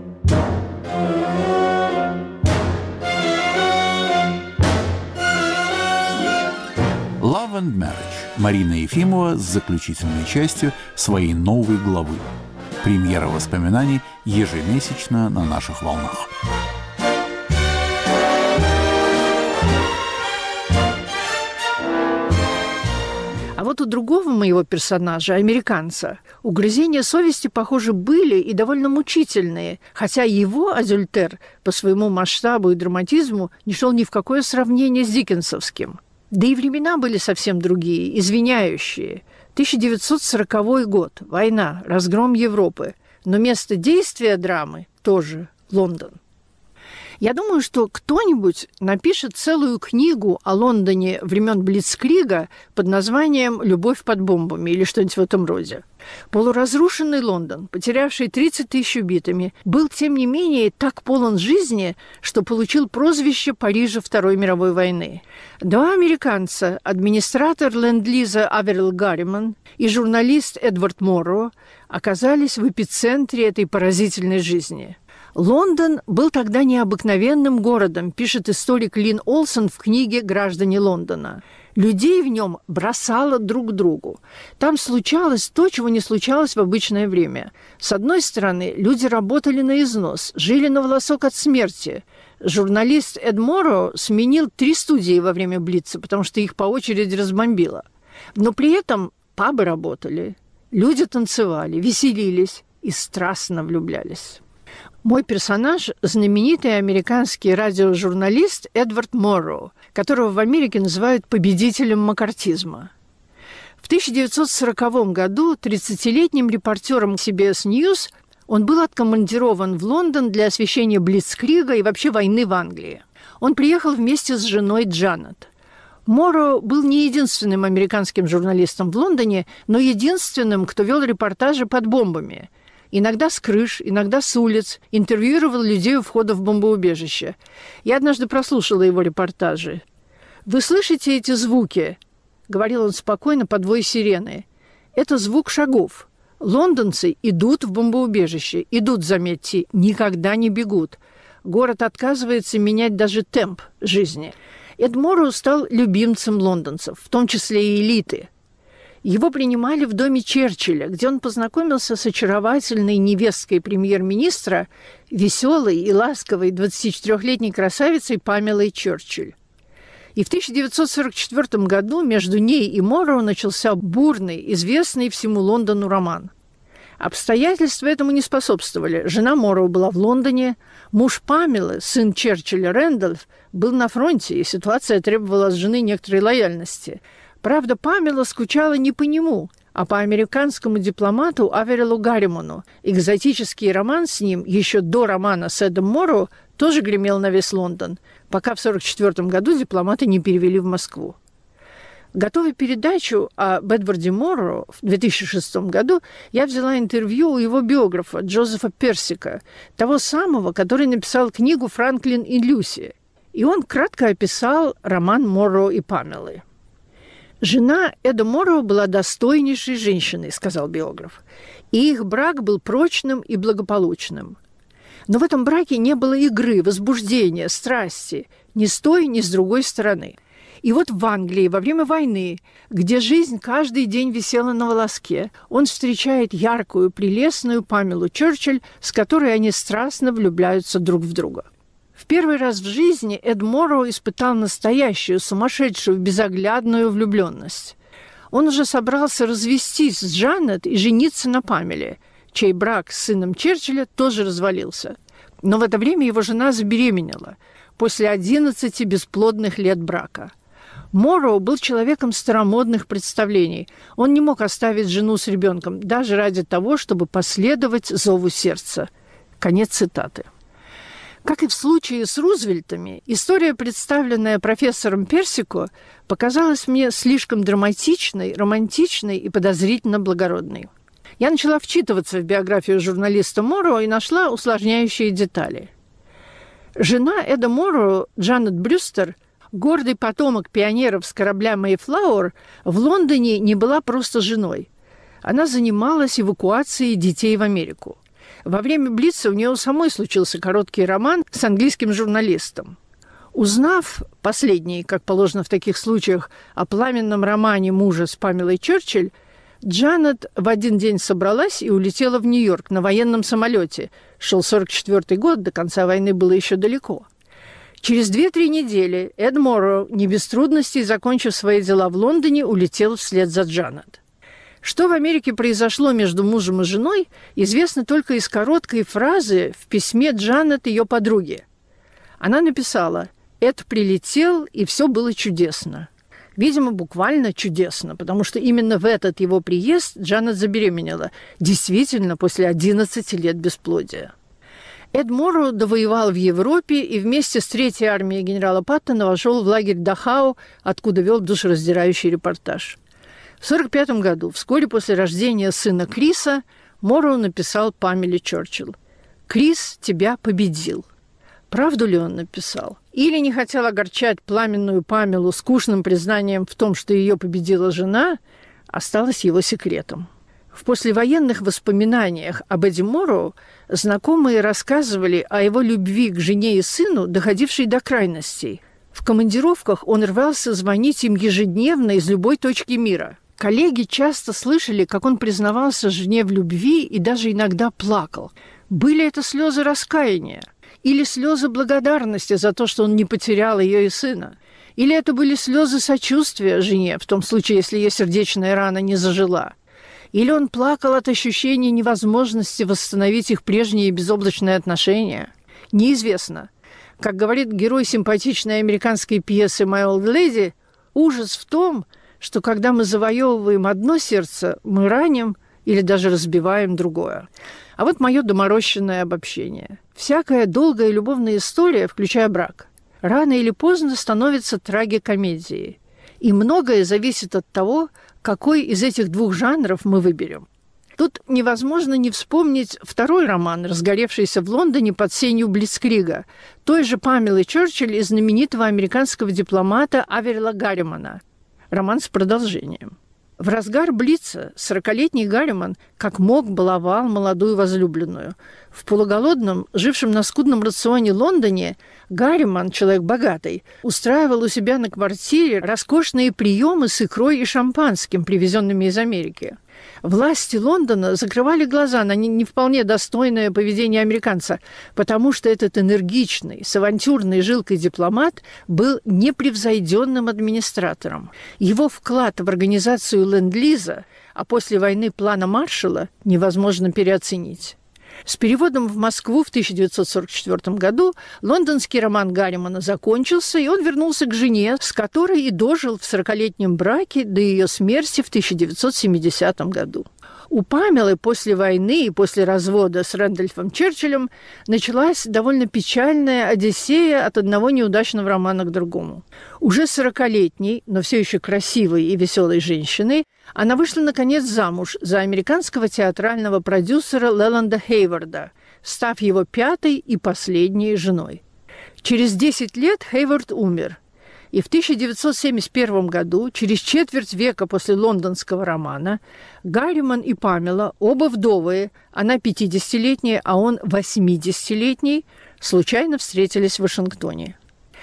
«Love and Marriage» Марина Ефимова с заключительной частью своей новой главы. Премьера воспоминаний ежемесячно на наших волнах. А вот у другого моего персонажа, американца, угрызения совести, похоже, были и довольно мучительные, хотя его адюльтер по своему масштабу и драматизму не шел ни в какое сравнение с диккенсовским. Да и времена были совсем другие, извиняющие. тысяча девятьсот сороковой год, война, разгром Европы. Но место действия драмы тоже Лондон. Я думаю, что кто-нибудь напишет целую книгу о Лондоне времен Блицкрига под названием «Любовь под бомбами» или что-нибудь в этом роде. Полуразрушенный Лондон, потерявший тридцать тысяч убитыми, был, тем не менее, так полон жизни, что получил прозвище Парижа Второй мировой войны. Два американца, администратор Ленд-Лиза Аверилл Гарриман и журналист Эдвард Морроу, оказались в эпицентре этой поразительной жизни. Лондон был тогда необыкновенным городом, пишет историк Лин Олсон в книге «Граждане Лондона». Людей в нем бросало друг к другу. Там случалось то, чего не случалось в обычное время. С одной стороны, люди работали на износ, жили на волосок от смерти. Журналист Эд Морроу сменил три студии во время Блица, потому что их по очереди разбомбило. Но при этом пабы работали, люди танцевали, веселились и страстно влюблялись. Мой персонаж – знаменитый американский радиожурналист Эдвард Морроу, которого в Америке называют победителем маккартизма. В тысяча девятьсот сороковом году тридцатилетним репортером си би эс News он был откомандирован в Лондон для освещения Блицкрига и вообще войны в Англии. Он приехал вместе с женой Джанет. Морроу был не единственным американским журналистом в Лондоне, но единственным, кто вел репортажи под бомбами. Иногда с крыш, иногда с улиц, интервьюировал людей у входа в бомбоубежище. Я однажды прослушала его репортажи. «Вы слышите эти звуки?» — говорил он спокойно под вой сирены. «Это звук шагов. Лондонцы идут в бомбоубежище. Идут, заметьте, никогда не бегут. Город отказывается менять даже темп жизни». Эд Морроу стал любимцем лондонцев, в том числе и элиты. Его принимали в доме Черчилля, где он познакомился с очаровательной невесткой премьер-министра, веселой и ласковой двадцатичетырёхлетней красавицей Памелой Черчилль. И в тысяча девятьсот сорок четвёртом году между ней и Морроу начался бурный, известный всему Лондону роман. Обстоятельства этому не способствовали. Жена Морроу была в Лондоне, муж Памелы, сын Черчилля Рэндольф, был на фронте, и ситуация требовала от жены некоторой лояльности. Правда, Памела скучала не по нему, а по американскому дипломату Аверилу Гарриману. Экзотический роман с ним еще до романа с Эдом Морроу тоже гремел на весь Лондон, пока в сорок четвёртом году дипломаты не перевели в Москву. Готовя передачу об Эдварде Морроу в две тысячи шестом году, я взяла интервью у его биографа Джозефа Персика, того самого, который написал книгу «Франклин и Люси». И он кратко описал роман Морроу и Памелы. «Жена Эда Морроу была достойнейшей женщиной», — сказал биограф, «и их брак был прочным и благополучным. Но в этом браке не было игры, возбуждения, страсти ни с той, ни с другой стороны. И вот в Англии во время войны, где жизнь каждый день висела на волоске, он встречает яркую, прелестную Памелу Черчилль, с которой они страстно влюбляются друг в друга. В первый раз в жизни Эд Морроу испытал настоящую, сумасшедшую, безоглядную влюбленность. Он уже собрался развестись с Джанет и жениться на Памеле, чей брак с сыном Черчилля тоже развалился. Но в это время его жена забеременела после одиннадцати бесплодных лет брака. Морроу был человеком старомодных представлений. Он не мог оставить жену с ребенком даже ради того, чтобы последовать зову сердца. Конец цитаты. Как и в случае с Рузвельтами, история, представленная профессором Персико, показалась мне слишком драматичной, романтичной и подозрительно благородной. Я начала вчитываться в биографию журналиста Морроу и нашла усложняющие детали. Жена Эда Морроу, Джанет Брюстер, гордый потомок пионеров с корабля «Мэйфлауэр», в Лондоне не была просто женой. Она занималась эвакуацией детей в Америку. Во время Блица у нее самой случился короткий роман с английским журналистом. Узнав, последний, как положено в таких случаях, о пламенном романе мужа с Памелой Черчилль, Джанет в один день собралась и улетела в Нью-Йорк на военном самолете. Шел сорок четвёртый год, до конца войны было еще далеко. Через две-три недели Эд Морроу, не без трудностей закончив свои дела в Лондоне, улетел вслед за Джанет. Что в Америке произошло между мужем и женой, известно только из короткой фразы в письме Джанет ее подруге. Она написала: «Эд прилетел, и все было чудесно». Видимо, буквально чудесно, потому что именно в этот его приезд Джанет забеременела, действительно после одиннадцати лет бесплодия. Эд Морроу довоевал в Европе и вместе с Третьей армией генерала Паттона вошел в лагерь Дахау, откуда вел душераздирающий репортаж. В сорок пятом году, вскоре после рождения сына Криса, Морроу написал Памеле Черчилль: «Крис тебя победил». Правду ли он написал? Или не хотел огорчать пламенную Памелу скучным признанием в том, что ее победила жена, осталось его секретом. В послевоенных воспоминаниях об Эдди Морроу знакомые рассказывали о его любви к жене и сыну, доходившей до крайностей. В командировках он рвался звонить им ежедневно из любой точки мира. Коллеги часто слышали, как он признавался жене в любви и даже иногда плакал. Были это слезы раскаяния? Или слезы благодарности за то, что он не потерял ее и сына? Или это были слезы сочувствия жене, в том случае, если ее сердечная рана не зажила? Или он плакал от ощущения невозможности восстановить их прежние безоблачные отношения? Неизвестно. Как говорит герой симпатичной американской пьесы «My Old Lady», ужас в том, что когда мы завоевываем одно сердце, мы раним или даже разбиваем другое. А вот мое доморощенное обобщение. Всякая долгая любовная история, включая брак, рано или поздно становится трагикомедией. И многое зависит от того, какой из этих двух жанров мы выберем. Тут невозможно не вспомнить второй роман, разгоревшийся в Лондоне под сенью Блицкрига, той же Памелы Черчилль и знаменитого американского дипломата Аверила Гарримана. Роман с продолжением. В разгар Блица сорокалетний Гарриман как мог баловал молодую возлюбленную. В полуголодном, жившем на скудном рационе Лондоне, Гарриман, человек богатый, устраивал у себя на квартире роскошные приемы с икрой и шампанским, привезенными из Америки. Власти Лондона закрывали глаза на не вполне достойное поведение американца, потому что этот энергичный, с авантюрной жилкой дипломат был непревзойденным администратором. Его вклад в организацию Ленд-Лиза, а после войны плана Маршалла, невозможно переоценить. С переводом в Москву в тысяча девятьсот сорок четвёртом году лондонский роман Гарримана закончился, и он вернулся к жене, с которой и дожил в сорокалетнем браке до ее смерти в тысяча девятьсот семидесятом году. У Памелы после войны и после развода с Рэндольфом Черчиллем началась довольно печальная одиссея от одного неудачного романа к другому. Уже сорокалетней, но все еще красивой и веселой женщиной, она вышла, наконец, замуж за американского театрального продюсера Леланда Хейварда, став его пятой и последней женой. Через десять лет Хейвард умер. И в тысяча девятьсот семьдесят первом году, через четверть века после лондонского романа, Гарриман и Памела, оба вдовые, она пятидесятилетняя, а он восьмидесятилетний, случайно встретились в Вашингтоне.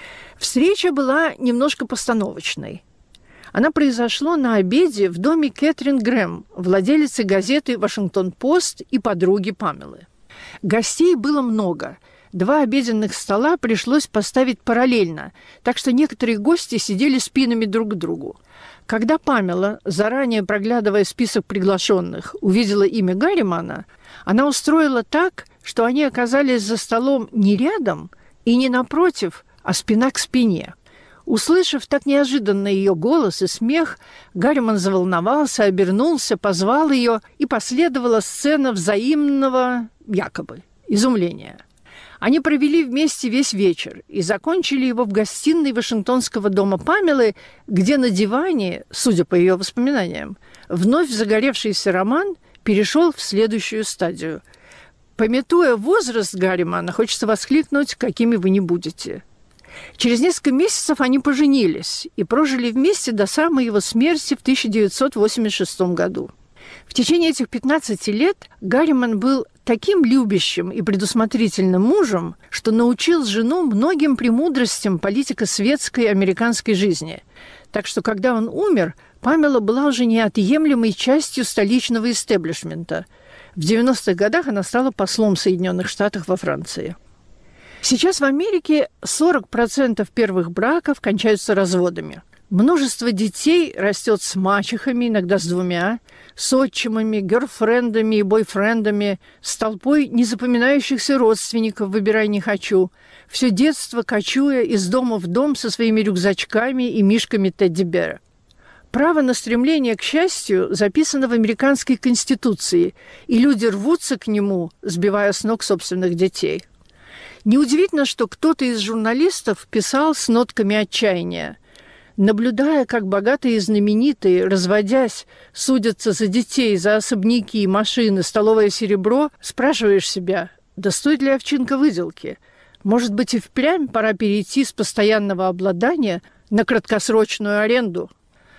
Встреча была немножко постановочной. Она произошла на обеде в доме Кэтрин Грэм, владелицы газеты «Вашингтон-Пост» и подруги Памелы. Гостей было много. Два обеденных стола пришлось поставить параллельно, так что некоторые гости сидели спинами друг к другу. Когда Памела, заранее проглядывая список приглашенных, увидела имя Гарримана, она устроила так, что они оказались за столом не рядом и не напротив, а спина к спине. Услышав так неожиданно ее голос и смех, Гарриман заволновался, обернулся, позвал ее, и последовала сцена взаимного, якобы, изумления. Они провели вместе весь вечер и закончили его в гостиной Вашингтонского дома Памелы, где на диване, судя по ее воспоминаниям, вновь загоревшийся роман перешел в следующую стадию. Памятуя возраст Гарримана, хочется воскликнуть, какими вы не будете. Через несколько месяцев они поженились и прожили вместе до самой его смерти в тысяча девятьсот восемьдесят шестом году. В течение этих пятнадцати лет Гарриман был таким любящим и предусмотрительным мужем, что научил жену многим премудростям политико-светской американской жизни. Так что, когда он умер, Памела была уже неотъемлемой частью столичного истеблишмента. В девяностых годах она стала послом Соединенных Штатов во Франции. Сейчас в Америке сорок процентов первых браков кончаются разводами. Множество детей растет с мачехами, иногда с двумя, с отчимами, гёрфрендами и бойфрендами, с толпой незапоминающихся родственников «выбирай не хочу», все детство кочуя из дома в дом со своими рюкзачками и мишками Тедди-Бера. Право на стремление к счастью записано в американской конституции, и люди рвутся к нему, сбивая с ног собственных детей. Неудивительно, что кто-то из журналистов писал с нотками отчаяния. Наблюдая, как богатые и знаменитые, разводясь, судятся за детей, за особняки, машины, столовое серебро, спрашиваешь себя, да стоит ли овчинка выделки? Может быть, и впрямь пора перейти с постоянного обладания на краткосрочную аренду?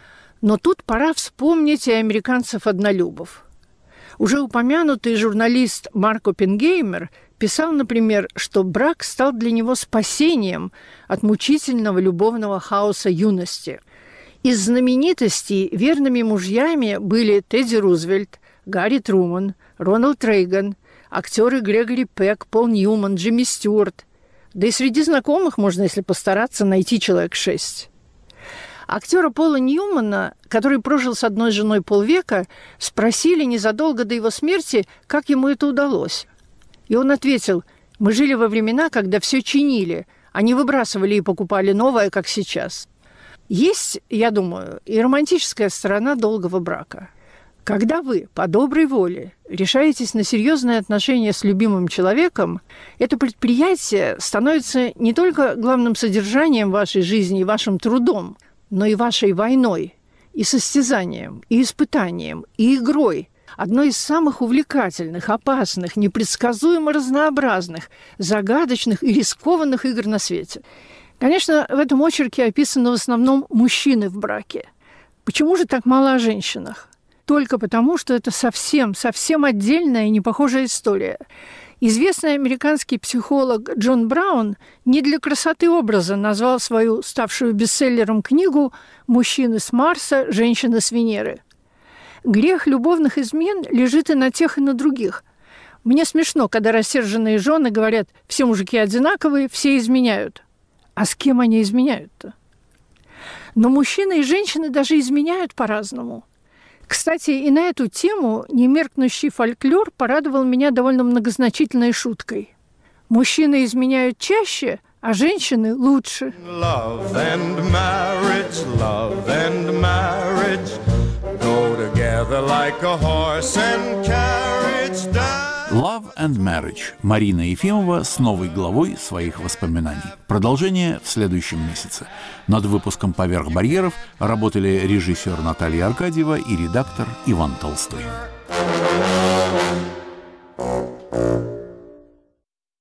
Но тут пора вспомнить и американцев-однолюбов. Уже упомянутый журналист Марк Оппенгеймер писал, например, что брак стал для него спасением от мучительного любовного хаоса юности. Из знаменитостей верными мужьями были Тедди Рузвельт, Гарри Труман, Рональд Рейган, актеры Грегори Пек, Пол Ньюман, Джимми Стюарт. Да и среди знакомых можно, если постараться, найти человек шесть. Актера Пола Ньюмана, который прожил с одной женой полвека, спросили незадолго до его смерти, как ему это удалось. И он ответил: «Мы жили во времена, когда все чинили, а не выбрасывали и покупали новое, как сейчас». Есть, я думаю, и романтическая сторона долгого брака. Когда вы по доброй воле решаетесь на серьезные отношения с любимым человеком, это предприятие становится не только главным содержанием вашей жизни и вашим трудом, но и вашей войной, и состязанием, и испытанием, и игрой. Одной из самых увлекательных, опасных, непредсказуемо разнообразных, загадочных и рискованных игр на свете. Конечно, в этом очерке описаны в основном мужчины в браке. Почему же так мало о женщинах? Только потому, что это совсем, совсем отдельная и непохожая история. Известный американский психолог Джон Браун не для красоты образа назвал свою ставшую бестселлером книгу «Мужчины с Марса, женщины с Венеры». Грех любовных измен лежит и на тех, и на других. Мне смешно, когда рассерженные жены говорят: все мужики одинаковые, все изменяют. А с кем они изменяют-то? Но мужчины и женщины даже изменяют по-разному. Кстати, и на эту тему немеркнущий фольклор порадовал меня довольно многозначительной шуткой. Мужчины изменяют чаще, а женщины лучше. Love and marriage, love and marriage go together like a horse and carriage down. Love and Marriage. Марина Ефимова с новой главой своих воспоминаний. Продолжение в следующем месяце. Над выпуском «Поверх барьеров» работали режиссер Наталья Аркадьева и редактор Иван Толстой.